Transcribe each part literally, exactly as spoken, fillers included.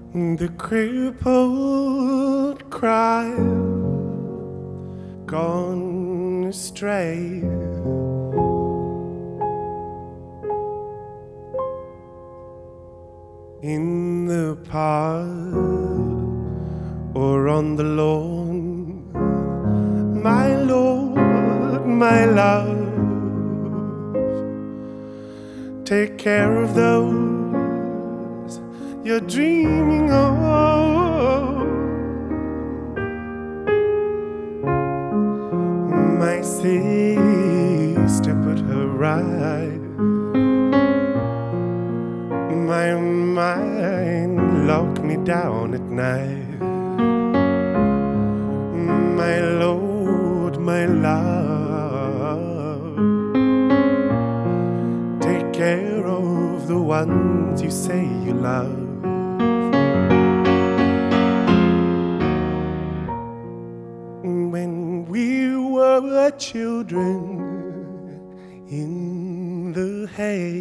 The crippled cry, gone astray. In the park or on the lawn, my Lord, my love, take care of those you're dreaming of. My sister put her right, my mind locked me down at night. My Lord, my love, take care of the ones you say you love. When we were children in the hay,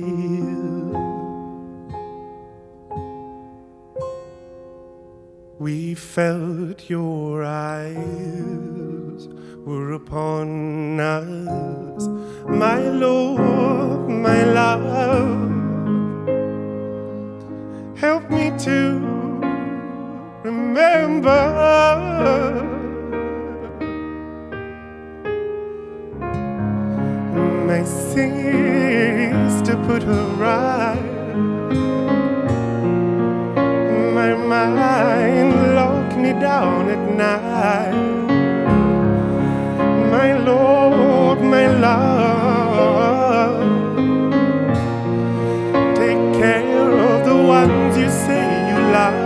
we felt your eyes were upon us, my Lord, my love. Help me to remember. My sister put her right, my mind locked me down at night. My Lord, my love, take care of the ones you say you love.